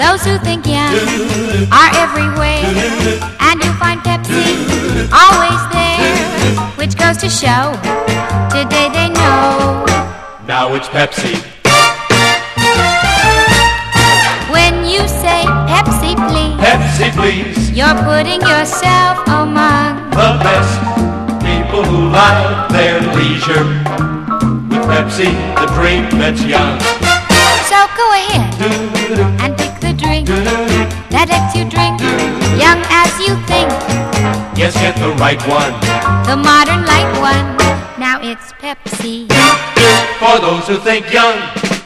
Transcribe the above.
Those who think young are everywhere, and you find Pepsi always there, which goes to show today they know. Now it's Pepsi. When you say Pepsi, please, Pepsi, please. you're putting yourself among The best people who like their leisure. With Pepsi, the dream that's young. So go ahead and pick the drink that lets you drink young as you think. Yes, get the right one. The modern light one. Now it's Pepsi. For those who think young.